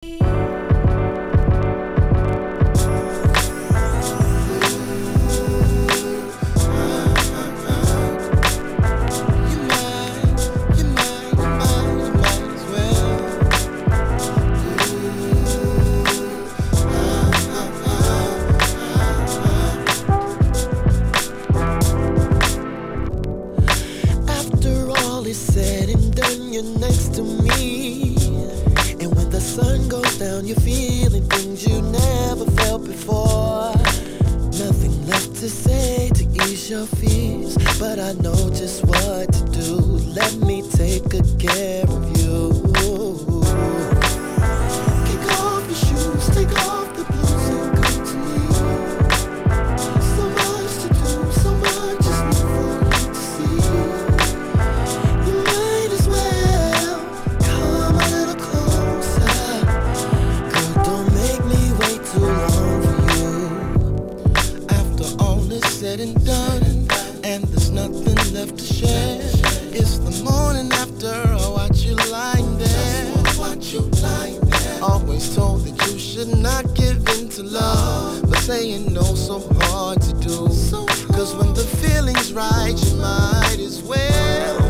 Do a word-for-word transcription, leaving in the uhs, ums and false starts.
Said and done, you're next to me. And when the sun goes down, you're feeling things you never felt before. Nothing left to say to ease your fears, but I know just what to do. Let me take good care of you. Kick off your shoes, take off the blues and come to me. So much to do, so much just need for you to see. Said and done, and there's nothing left to share. It's the morning after I watch you lying there. Watch you lying there. Always told that you should not give in to love, but saying no so hard to do. Cause when the feeling's right, you might as well